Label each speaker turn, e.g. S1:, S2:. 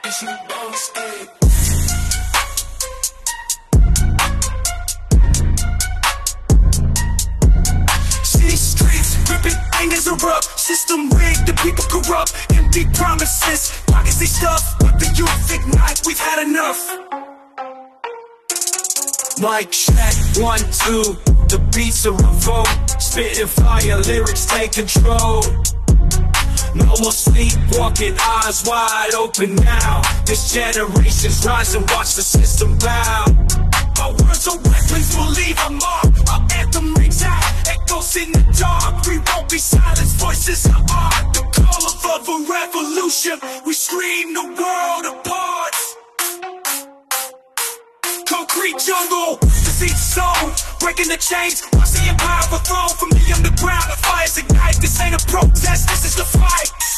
S1: Is you won't stay. City streets, ripping angers erupt. System rigged, the people corrupt. Empty promises, pockets they stuff. But the youth ignite, we've had enough. Mic check, 1, 2. The beats of revolt, spitting fire, lyrics take control. No more sleepwalking, eyes wide open now. This generation's rising, watch the system bow. Our words are weapons, we'll leave a mark. Our anthem rings out, echoes in the dark. We won't be silenced, voices are art. The call of a revolution, we scream the world apart. Concrete jungle, disease soul, breaking the chains, watch the empire overthrown. From the underground, the fires ignite. This ain't a protest, this is the fight.